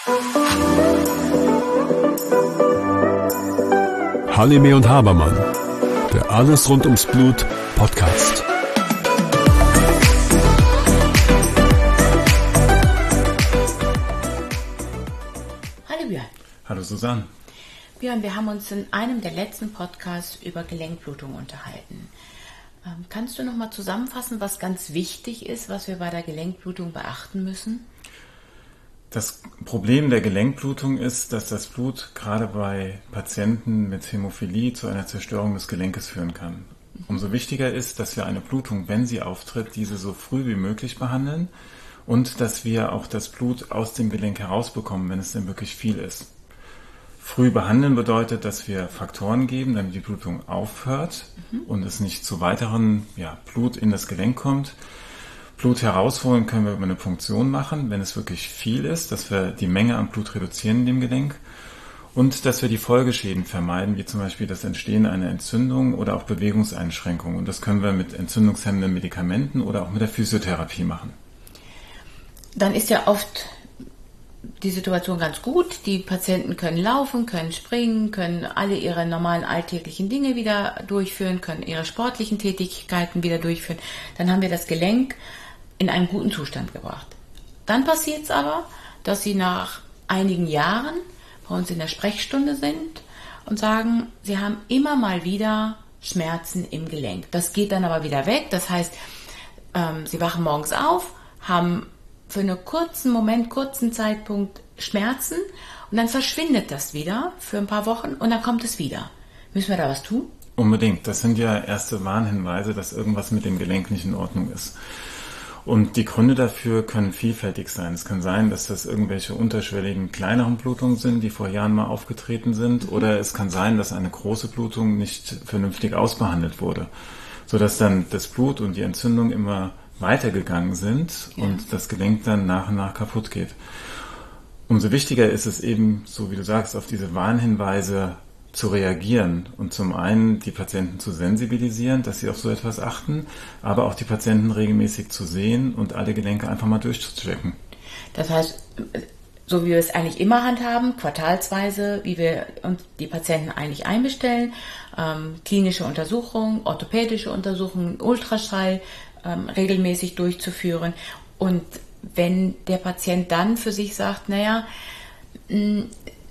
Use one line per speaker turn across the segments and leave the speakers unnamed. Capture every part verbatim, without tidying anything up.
Halime und Habermann, der Alles rund ums Blut Podcast.
Hallo Björn.
Hallo Susanne.
Björn, wir haben uns in einem der letzten Podcasts über Gelenkblutung unterhalten. Ähm, kannst du noch mal zusammenfassen, was ganz wichtig ist, was wir bei der Gelenkblutung beachten müssen?
Das Problem der Gelenkblutung ist, dass das Blut gerade bei Patienten mit Hämophilie zu einer Zerstörung des Gelenkes führen kann. Umso wichtiger ist, dass wir eine Blutung, wenn sie auftritt, diese so früh wie möglich behandeln und dass wir auch das Blut aus dem Gelenk herausbekommen, wenn es denn wirklich viel ist. Früh behandeln bedeutet, dass wir Faktoren geben, damit die Blutung aufhört mhm. und es nicht zu weiteren ja, Blut in das Gelenk kommt. Blut herausholen können wir über eine Punktion machen, wenn es wirklich viel ist, dass wir die Menge an Blut reduzieren in dem Gelenk und dass wir die Folgeschäden vermeiden, wie zum Beispiel das Entstehen einer Entzündung oder auch Bewegungseinschränkungen. Und das können wir mit entzündungshemmenden Medikamenten oder auch mit der Physiotherapie machen.
Dann ist ja oft die Situation ganz gut. Die Patienten können laufen, können springen, können alle ihre normalen alltäglichen Dinge wieder durchführen, können ihre sportlichen Tätigkeiten wieder durchführen. Dann haben wir das Gelenk in einen guten Zustand gebracht. Dann passiert es aber, dass sie nach einigen Jahren bei uns in der Sprechstunde sind und sagen, sie haben immer mal wieder Schmerzen im Gelenk. Das geht dann aber wieder weg. Das heißt, ähm, sie wachen morgens auf, haben für einen kurzen Moment, kurzen Zeitpunkt Schmerzen und dann verschwindet das wieder für ein paar Wochen und dann kommt es wieder. Müssen wir da was tun?
Unbedingt. Das sind ja erste Warnhinweise, dass irgendwas mit dem Gelenk nicht in Ordnung ist. Und die Gründe dafür können vielfältig sein. Es kann sein, dass das irgendwelche unterschwelligen kleineren Blutungen sind, die vor Jahren mal aufgetreten sind. Mhm. Oder es kann sein, dass eine große Blutung nicht vernünftig ausbehandelt wurde, sodass dann das Blut und die Entzündung immer weitergegangen sind ja. und das Gelenk dann nach und nach kaputt geht. Umso wichtiger ist es eben, so wie du sagst, auf diese Warnhinweise zu reagieren und zum einen die Patienten zu sensibilisieren, dass sie auf so etwas achten, aber auch die Patienten regelmäßig zu sehen und alle Gelenke einfach mal durchzuchecken.
Das heißt, so wie wir es eigentlich immer handhaben, quartalsweise, wie wir uns die Patienten eigentlich einbestellen, ähm, klinische Untersuchungen, orthopädische Untersuchungen, Ultraschall, Ähm, regelmäßig durchzuführen. Und wenn der Patient dann für sich sagt, naja, mh,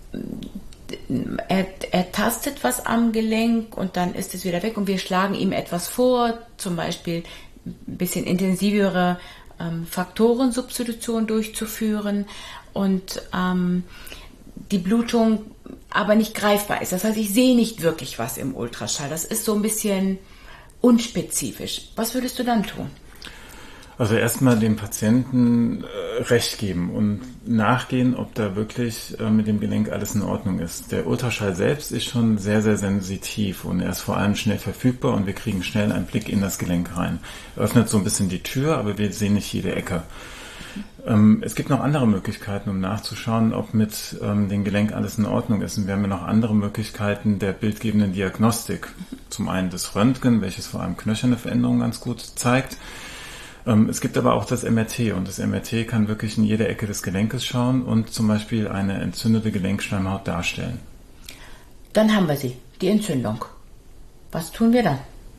er, er tastet was am Gelenk und dann ist es wieder weg und wir schlagen ihm etwas vor, zum Beispiel ein bisschen intensivere ähm, Faktorensubstitution durchzuführen und ähm, die Blutung aber nicht greifbar ist. Das heißt, ich sehe nicht wirklich was im Ultraschall. Das ist so ein bisschen unspezifisch. Was würdest du dann tun?
Also erstmal dem Patienten äh, Recht geben und nachgehen, ob da wirklich äh, mit dem Gelenk alles in Ordnung ist. Der Ultraschall selbst ist schon sehr, sehr sensitiv und er ist vor allem schnell verfügbar und wir kriegen schnell einen Blick in das Gelenk rein. Er öffnet so ein bisschen die Tür, aber wir sehen nicht jede Ecke. Ähm, es gibt noch andere Möglichkeiten, um nachzuschauen, ob mit ähm, dem Gelenk alles in Ordnung ist. Und wir haben ja noch andere Möglichkeiten der bildgebenden Diagnostik. Zum einen das Röntgen, welches vor allem knöcherne Veränderungen ganz gut zeigt. Ähm, es gibt aber auch das M R T und das M R T kann wirklich in jede Ecke des Gelenkes schauen und zum Beispiel eine entzündete Gelenkschleimhaut darstellen.
Dann haben wir sie, die Entzündung. Was tun wir dann?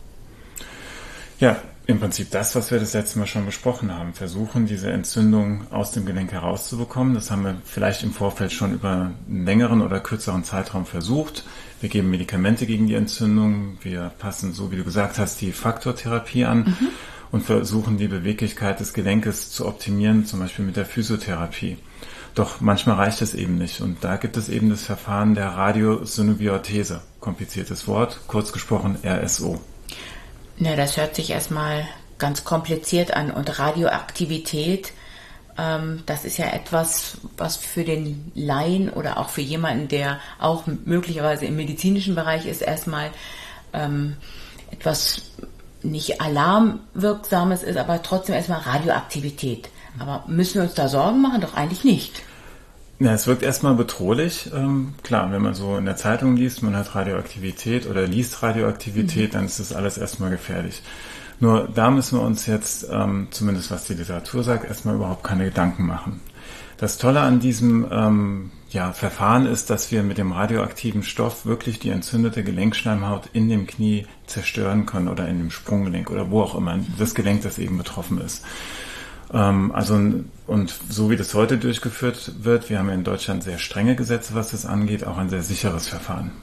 Ja, im Prinzip das, was wir das letzte Mal schon besprochen haben. Versuchen, diese Entzündung aus dem Gelenk herauszubekommen. Das haben wir vielleicht im Vorfeld schon über einen längeren oder kürzeren Zeitraum versucht. Wir geben Medikamente gegen die Entzündung. Wir passen, so wie du gesagt hast, die Faktortherapie an mhm. und versuchen, die Beweglichkeit des Gelenkes zu optimieren, zum Beispiel mit der Physiotherapie. Doch manchmal reicht es eben nicht. Und da gibt es eben das Verfahren der Radiosynoviorthese. Kompliziertes Wort, kurz gesprochen R S O.
Na, das hört sich erstmal ganz kompliziert an. Und Radioaktivität, ähm, das ist ja etwas, was für den Laien oder auch für jemanden, der auch möglicherweise im medizinischen Bereich ist, erstmal ähm, etwas nicht Alarmwirksames ist, aber trotzdem erstmal Radioaktivität. Aber müssen wir uns da Sorgen machen? Doch eigentlich nicht.
Ja, es wirkt erstmal bedrohlich. Ähm, klar, wenn man so in der Zeitung liest, man hat Radioaktivität oder liest Radioaktivität, mhm. dann ist das alles erstmal gefährlich. Nur da müssen wir uns jetzt, ähm, zumindest was die Literatur sagt, erstmal überhaupt keine Gedanken machen. Das Tolle an diesem ähm, ja, Verfahren ist, dass wir mit dem radioaktiven Stoff wirklich die entzündete Gelenkschleimhaut in dem Knie zerstören können oder in dem Sprunggelenk oder wo auch immer, das Gelenk, das eben betroffen ist. Ähm, also und so wie das heute durchgeführt wird, wir haben ja in Deutschland sehr strenge Gesetze, was das angeht, auch ein sehr sicheres Verfahren.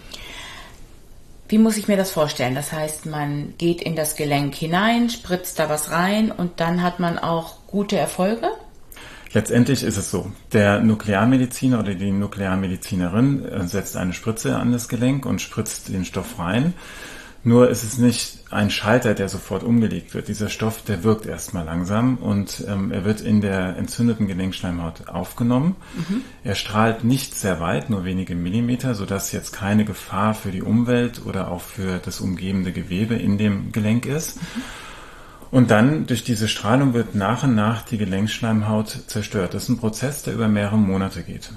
Wie muss ich mir das vorstellen? Das heißt, man geht in das Gelenk hinein, spritzt da was rein und dann hat man auch gute Erfolge?
Letztendlich ist es so, der Nuklearmediziner oder die Nuklearmedizinerin setzt eine Spritze an das Gelenk und spritzt den Stoff rein. Nur ist es nicht ein Schalter, der sofort umgelegt wird. Dieser Stoff, der wirkt erstmal langsam und ähm, er wird in der entzündeten Gelenkschleimhaut aufgenommen. Mhm. Er strahlt nicht sehr weit, nur wenige Millimeter, sodass jetzt keine Gefahr für die Umwelt oder auch für das umgebende Gewebe in dem Gelenk ist. Mhm. Und dann durch diese Strahlung wird nach und nach die Gelenkschleimhaut zerstört. Das ist ein Prozess, der über mehrere Monate geht.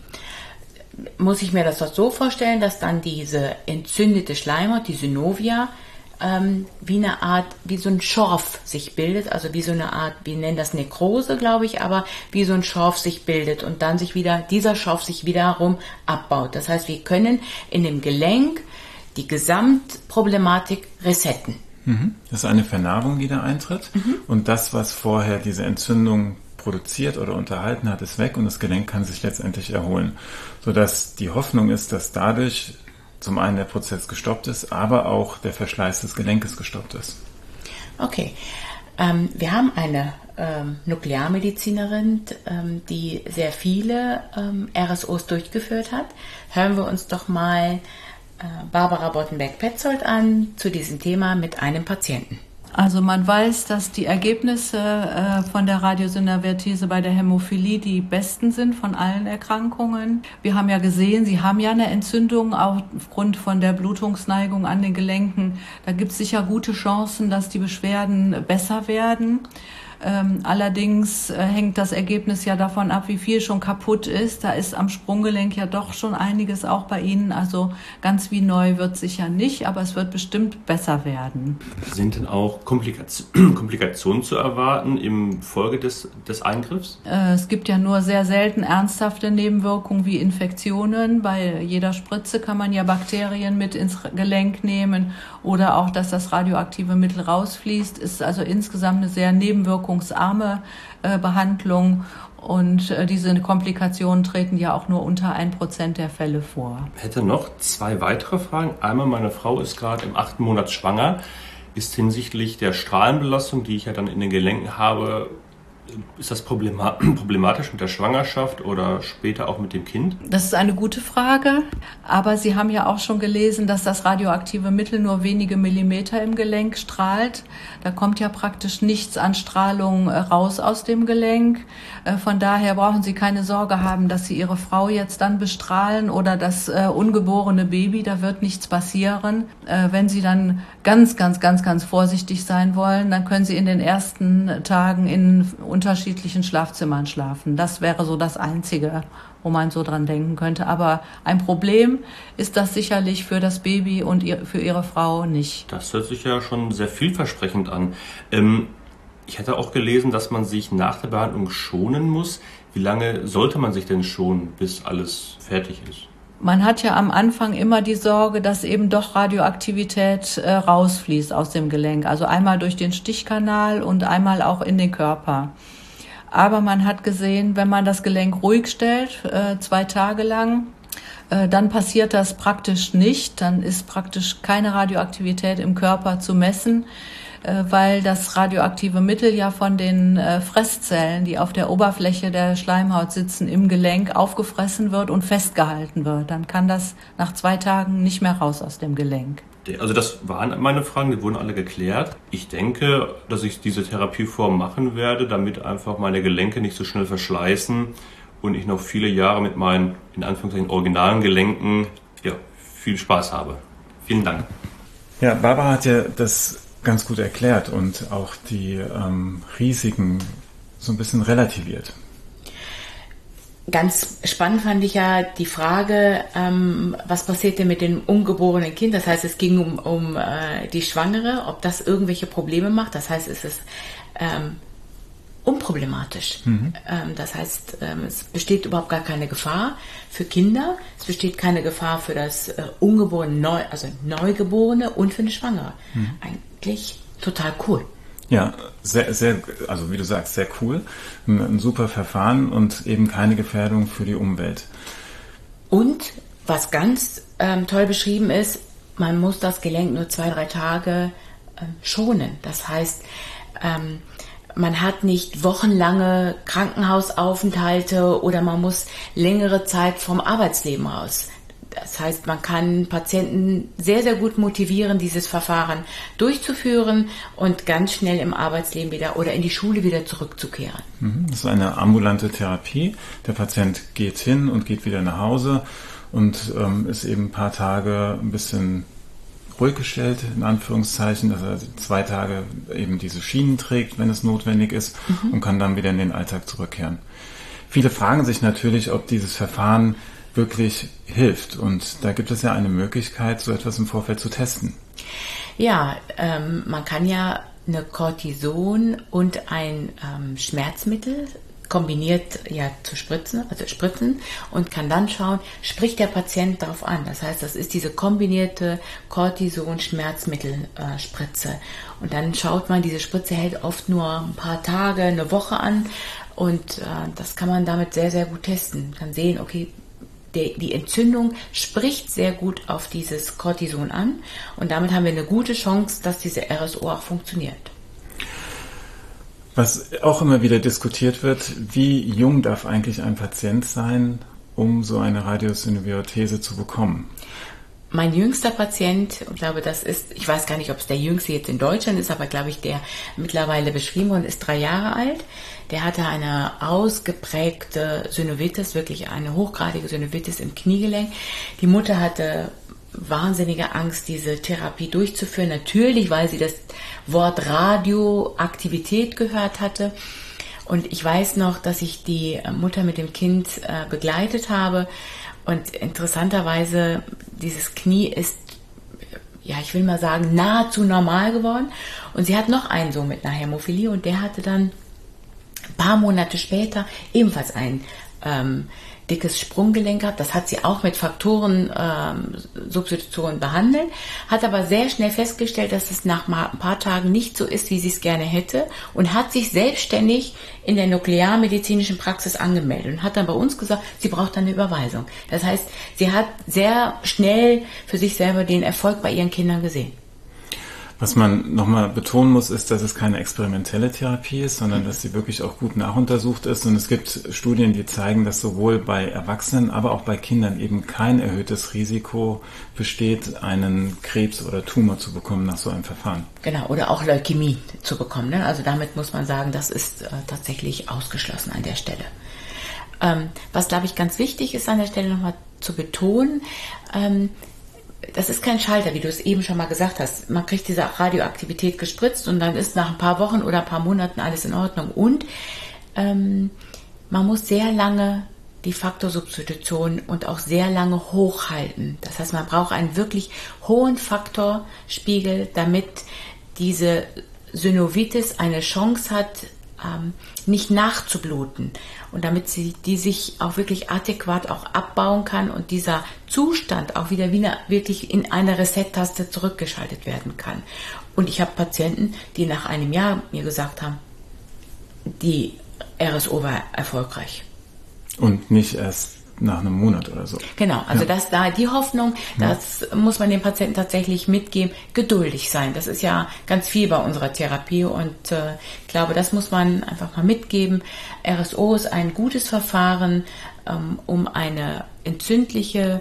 Muss ich mir das doch so vorstellen, dass dann diese entzündete Schleimhaut, die Synovia, ähm, wie eine Art, wie so ein Schorf sich bildet, also wie so eine Art, wir nennen das Nekrose, glaube ich, aber wie so ein Schorf sich bildet und dann sich wieder, dieser Schorf sich wiederum abbaut. Das heißt, wir können in dem Gelenk die Gesamtproblematik resetten.
Das ist eine Vernarbung, die da eintritt. Mhm. Und das, was vorher diese Entzündung produziert oder unterhalten hat, ist weg und das Gelenk kann sich letztendlich erholen. Sodass die Hoffnung ist, dass dadurch zum einen der Prozess gestoppt ist, aber auch der Verschleiß des Gelenkes gestoppt ist.
Okay. Ähm, wir haben eine ähm, Nuklearmedizinerin, ähm, die sehr viele ähm, R S Os durchgeführt hat. Hören wir uns doch mal Barbara Bottenberg-Petzold an zu diesem Thema mit einem Patienten.
Also man weiß, dass die Ergebnisse äh, von der Radiosynavertise bei der Hämophilie die besten sind von allen Erkrankungen. Wir haben ja gesehen, sie haben ja eine Entzündung aufgrund von der Blutungsneigung an den Gelenken. Da gibt es sicher gute Chancen, dass die Beschwerden besser werden. Ähm, allerdings äh, hängt das Ergebnis ja davon ab, wie viel schon kaputt ist. Da ist am Sprunggelenk ja doch schon einiges auch bei Ihnen. Also ganz wie neu wird es sicher nicht, aber es wird bestimmt besser werden.
Sind denn auch Komplikation, Komplikationen zu erwarten im Folge des, des Eingriffs?
Äh, es gibt ja nur sehr selten ernsthafte Nebenwirkungen wie Infektionen. Bei jeder Spritze kann man ja Bakterien mit ins Gelenk nehmen oder auch, dass das radioaktive Mittel rausfließt. Ist also insgesamt eine sehr nebenwirkungsarme äh, Behandlung und äh, diese Komplikationen treten ja auch nur unter ein Prozent der Fälle vor.
Ich hätte noch zwei weitere Fragen. Einmal, meine Frau ist gerade im achten Monat schwanger. Ist hinsichtlich der Strahlenbelastung, die ich ja dann in den Gelenken habe, ist das problematisch mit der Schwangerschaft oder später auch mit dem Kind?
Das ist eine gute Frage, aber Sie haben ja auch schon gelesen, dass das radioaktive Mittel nur wenige Millimeter im Gelenk strahlt. Da kommt ja praktisch nichts an Strahlung raus aus dem Gelenk. Von daher brauchen Sie keine Sorge haben, dass Sie Ihre Frau jetzt dann bestrahlen oder das äh, ungeborene Baby, da wird nichts passieren. Äh, wenn Sie dann ganz, ganz, ganz, ganz vorsichtig sein wollen, dann können Sie in den ersten Tagen in unterschiedlichen Schlafzimmern schlafen. Das wäre so das Einzige, wo man so dran denken könnte. Aber ein Problem ist das sicherlich für das Baby und für Ihre Frau nicht.
Das hört sich ja schon sehr vielversprechend an. Ähm, ich hatte auch gelesen, dass man sich nach der Behandlung schonen muss. Wie lange sollte man sich denn schonen, bis alles fertig ist?
Man hat ja am Anfang immer die Sorge, dass eben doch Radioaktivität äh, rausfließt aus dem Gelenk. Also einmal durch den Stichkanal und einmal auch in den Körper. Aber man hat gesehen, wenn man das Gelenk ruhig stellt, äh, zwei Tage lang, äh, dann passiert das praktisch nicht. Dann ist praktisch keine Radioaktivität im Körper zu messen, äh, weil das radioaktive Mittel ja von den äh, Fresszellen, die auf der Oberfläche der Schleimhaut sitzen, im Gelenk aufgefressen wird und festgehalten wird. Dann kann das nach zwei Tagen nicht mehr raus aus dem Gelenk.
Also das waren meine Fragen, die wurden alle geklärt. Ich denke, dass ich diese Therapieform machen werde, damit einfach meine Gelenke nicht so schnell verschleißen und ich noch viele Jahre mit meinen, in Anführungszeichen, originalen Gelenken ja, viel Spaß habe. Vielen Dank.
Ja, Barbara hat ja das ganz gut erklärt und auch die ähm, Risiken so ein bisschen relativiert.
Ganz spannend fand ich ja die Frage, ähm, was passiert denn mit dem ungeborenen Kind? Das heißt, es ging um, um äh, die Schwangere, ob das irgendwelche Probleme macht. Das heißt, ist es ähm, unproblematisch. Mhm. Ähm, das heißt, ähm, es besteht überhaupt gar keine Gefahr für Kinder, es besteht keine Gefahr für das äh, Ungeborene, Neu, also Neugeborene und für eine Schwangere. Mhm. Eigentlich total cool.
Ja, sehr, sehr, also wie du sagst, sehr cool. Ein, ein super Verfahren und eben keine Gefährdung für die Umwelt.
Und was ganz ähm, toll beschrieben ist, man muss das Gelenk nur zwei, drei Tage ähm, schonen. Das heißt, ähm, man hat nicht wochenlange Krankenhausaufenthalte oder man muss längere Zeit vom Arbeitsleben raus. Das heißt, man kann Patienten sehr, sehr gut motivieren, dieses Verfahren durchzuführen und ganz schnell im Arbeitsleben wieder oder in die Schule wieder zurückzukehren.
Das ist eine ambulante Therapie. Der Patient geht hin und geht wieder nach Hause und ähm, ist eben ein paar Tage ein bisschen ruhig gestellt, in Anführungszeichen, dass er zwei Tage eben diese Schienen trägt, wenn es notwendig ist, mhm. und kann dann wieder in den Alltag zurückkehren. Viele fragen sich natürlich, ob dieses Verfahren wirklich hilft. Und da gibt es ja eine Möglichkeit, so etwas im Vorfeld zu testen.
Ja, ähm, man kann ja eine Cortison und ein ähm, Schmerzmittel kombiniert ja zu spritzen, also spritzen und kann dann schauen, spricht der Patient darauf an. Das heißt, das ist diese kombinierte Cortison-Schmerzmittelspritze. Äh, und dann schaut man, diese Spritze hält oft nur ein paar Tage, eine Woche an und äh, das kann man damit sehr, sehr gut testen. Man kann sehen, okay, die, die Entzündung spricht sehr gut auf dieses Cortison an und damit haben wir eine gute Chance, dass diese R S O auch funktioniert.
Was auch immer wieder diskutiert wird, wie jung darf eigentlich ein Patient sein, um so eine Radiosynoviorthese zu bekommen?
Mein jüngster Patient, ich glaube, das ist, ich weiß gar nicht, ob es der jüngste jetzt in Deutschland ist, aber glaube ich, der mittlerweile beschrieben wurde, ist drei Jahre alt. Der hatte eine ausgeprägte Synovitis, wirklich eine hochgradige Synovitis im Kniegelenk. Die Mutter hatte wahnsinnige Angst, diese Therapie durchzuführen. Natürlich, weil sie das Wort Radioaktivität gehört hatte. Und ich weiß noch, dass ich die Mutter mit dem Kind äh, begleitet habe. Und interessanterweise, dieses Knie ist, ja, ich will mal sagen, nahezu normal geworden. Und sie hat noch einen Sohn mit einer Hämophilie und der hatte dann ein paar Monate später ebenfalls ein ähm, dickes Sprunggelenk gehabt. Das hat sie auch mit Faktoren-Substitution ähm, behandelt, hat aber sehr schnell festgestellt, dass es nach ein paar Tagen nicht so ist, wie sie es gerne hätte und hat sich selbstständig in der nuklearmedizinischen Praxis angemeldet und hat dann bei uns gesagt, sie braucht eine Überweisung. Das heißt, sie hat sehr schnell für sich selber den Erfolg bei ihren Kindern gesehen.
Was man nochmal betonen muss, ist, dass es keine experimentelle Therapie ist, sondern dass sie wirklich auch gut nachuntersucht ist. Und es gibt Studien, die zeigen, dass sowohl bei Erwachsenen, aber auch bei Kindern eben kein erhöhtes Risiko besteht, einen Krebs oder Tumor zu bekommen nach so einem Verfahren.
Genau, oder auch Leukämie zu bekommen. Ne? Also damit muss man sagen, das ist äh, tatsächlich ausgeschlossen an der Stelle. Ähm, was, glaube ich, ganz wichtig ist an der Stelle nochmal zu betonen, ähm, das ist kein Schalter, wie du es eben schon mal gesagt hast. Man kriegt diese Radioaktivität gespritzt und dann ist nach ein paar Wochen oder ein paar Monaten alles in Ordnung. Und ähm, man muss sehr lange die Faktorsubstitution und auch sehr lange hochhalten. Das heißt, man braucht einen wirklich hohen Faktorspiegel, damit diese Synovitis eine Chance hat, ähm, nicht nachzubluten und damit sie die sich auch wirklich adäquat auch abbauen kann und dieser Zustand auch wieder, wieder wirklich in eine Reset-Taste zurückgeschaltet werden kann. Und ich habe Patienten, die nach einem Jahr mir gesagt haben, die R S O war erfolgreich.
Und nicht erst nach einem Monat oder so.
Genau, also
ja.
das da die Hoffnung, das ja. muss man dem Patienten tatsächlich mitgeben, geduldig sein. Das ist ja ganz viel bei unserer Therapie und äh, ich glaube, das muss man einfach mal mitgeben. R S O ist ein gutes Verfahren, ähm, um eine entzündliche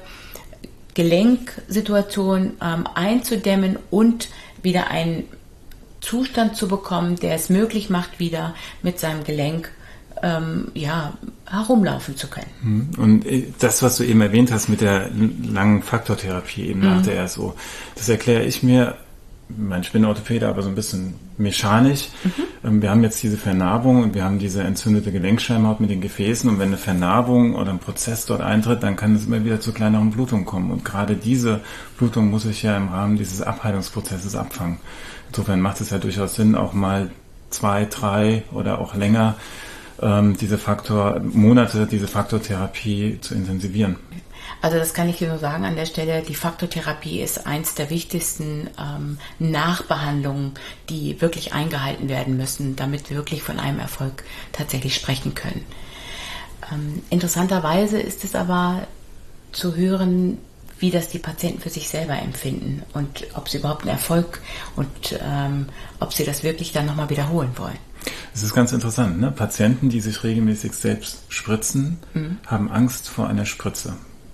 Gelenksituation ähm, einzudämmen und wieder einen Zustand zu bekommen, der es möglich macht, wieder mit seinem Gelenk Ähm, ja, herumlaufen zu können.
Und das, was du eben erwähnt hast mit der langen Faktortherapie eben mhm. nach der R S O, das erkläre ich mir, ich bin Orthopäde, aber so ein bisschen mechanisch. Mhm. Wir haben jetzt diese Vernarbung und wir haben diese entzündete Gelenkschleimhaut mit den Gefäßen und wenn eine Vernarbung oder ein Prozess dort eintritt, dann kann es immer wieder zu kleineren Blutungen kommen und gerade diese Blutung muss ich ja im Rahmen dieses Abheilungsprozesses abfangen. Insofern macht es ja durchaus Sinn, auch mal zwei, drei oder auch länger ähm, diese Faktor, Monate diese Faktortherapie zu intensivieren.
Also das kann ich dir nur sagen an der Stelle, die Faktortherapie ist eins der wichtigsten ähm, Nachbehandlungen, die wirklich eingehalten werden müssen, damit wir wirklich von einem Erfolg tatsächlich sprechen können. Ähm, interessanterweise ist es aber zu hören, wie das die Patienten für sich selber empfinden und ob sie überhaupt einen Erfolg und ähm, ob sie das wirklich dann nochmal wiederholen wollen.
Es ist ganz interessant, ne? Patienten, die sich regelmäßig selbst spritzen, mhm. haben Angst vor einer Spritze.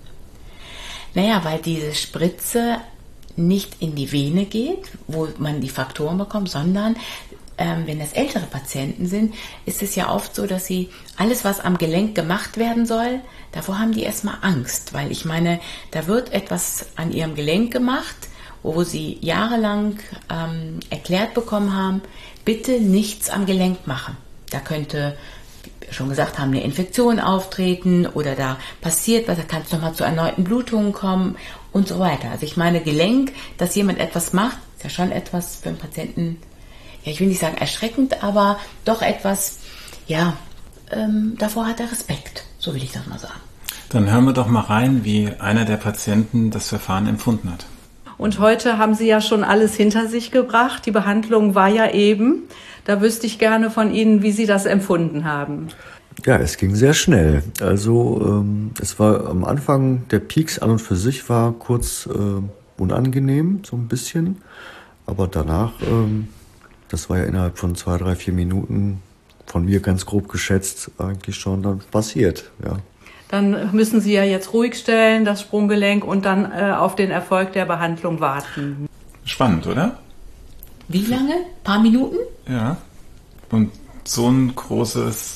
Naja, weil diese Spritze nicht in die Vene geht, wo man die Faktoren bekommt, sondern ähm, wenn das ältere Patienten sind, ist es ja oft so, dass sie alles, was am Gelenk gemacht werden soll, davor haben die erstmal Angst, weil ich meine, da wird etwas an ihrem Gelenk gemacht, wo sie jahrelang ähm, erklärt bekommen haben, bitte nichts am Gelenk machen. Da könnte, wie wir schon gesagt haben, eine Infektion auftreten oder da passiert was, da kann es nochmal zu erneuten Blutungen kommen und so weiter. Also ich meine, Gelenk, dass jemand etwas macht, ist ja schon etwas für einen Patienten, ja, ich will nicht sagen erschreckend, aber doch etwas, ja, ähm, davor hat er Respekt, so will ich das mal sagen.
Dann hören wir doch mal rein, wie einer der Patienten das Verfahren empfunden hat.
Und heute haben Sie ja schon alles hinter sich gebracht. Die Behandlung war ja eben. Da wüsste ich gerne von Ihnen, wie Sie das empfunden haben.
Ja, es ging sehr schnell. Also ähm, es war am Anfang, der Peaks an und für sich war kurz äh, unangenehm, so ein bisschen. Aber danach, ähm, das war ja innerhalb von zwei, drei, vier Minuten von mir ganz grob geschätzt eigentlich schon dann passiert, ja.
Dann müssen Sie ja jetzt ruhig stellen, das Sprunggelenk, und dann äh, auf den Erfolg der Behandlung warten.
Spannend, oder?
Wie lange? Ein paar Minuten?
Ja. Und so ein großes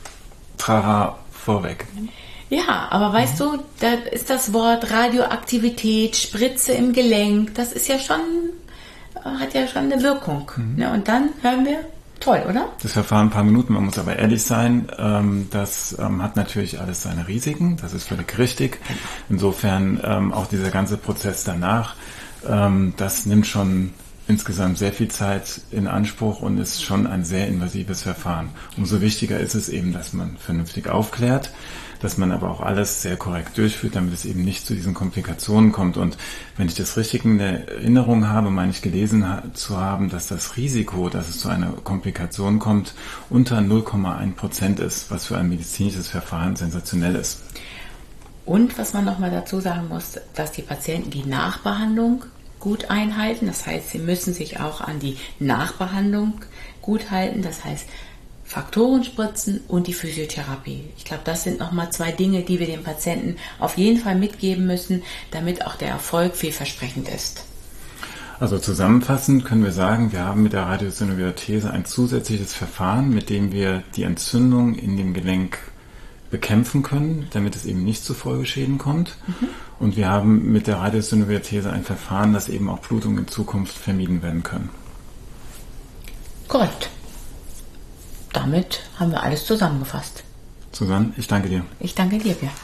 Trara vorweg.
Ja, aber weißt du, da ist das Wort Radioaktivität, Spritze im Gelenk, das ist ja schon, hat ja schon eine Wirkung. Mhm. Ne? Und dann hören wir, toll, oder?
Das Verfahren ein paar Minuten, man muss aber ehrlich sein, ähm, das ähm, hat natürlich alles seine Risiken, das ist völlig richtig. Insofern ähm, auch dieser ganze Prozess danach, ähm, das nimmt schon insgesamt sehr viel Zeit in Anspruch und ist schon ein sehr invasives Verfahren. Umso wichtiger ist es eben, dass man vernünftig aufklärt, dass man aber auch alles sehr korrekt durchführt, damit es eben nicht zu diesen Komplikationen kommt. Und wenn ich das richtig in der Erinnerung habe, meine ich gelesen ha- zu haben, dass das Risiko, dass es zu einer Komplikation kommt, unter null Komma eins Prozent ist, was für ein medizinisches Verfahren sensationell ist.
Und was man nochmal dazu sagen muss, dass die Patienten die Nachbehandlung gut einhalten. Das heißt, sie müssen sich auch an die Nachbehandlung gut halten. Das heißt, Faktoren spritzen und die Physiotherapie. Ich glaube, das sind nochmal zwei Dinge, die wir den Patienten auf jeden Fall mitgeben müssen, damit auch der Erfolg vielversprechend ist.
Also zusammenfassend können wir sagen, wir haben mit der Radiosynovia-These ein zusätzliches Verfahren, mit dem wir die Entzündung in dem Gelenk bekämpfen können, damit es eben nicht zu Folgeschäden kommt. Mhm. Und wir haben mit der Radiosynovia-These ein Verfahren, das eben auch Blutungen in Zukunft vermieden werden können.
Korrekt. Damit haben wir alles zusammengefasst.
Susanne, ich danke dir.
Ich danke dir, Björn.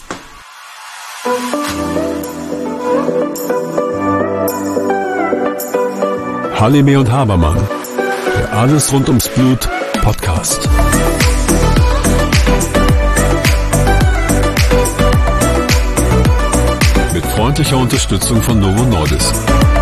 Halime und Habermann, der Alles rund ums Blut Podcast. Mit freundlicher Unterstützung von Novo Nordisk.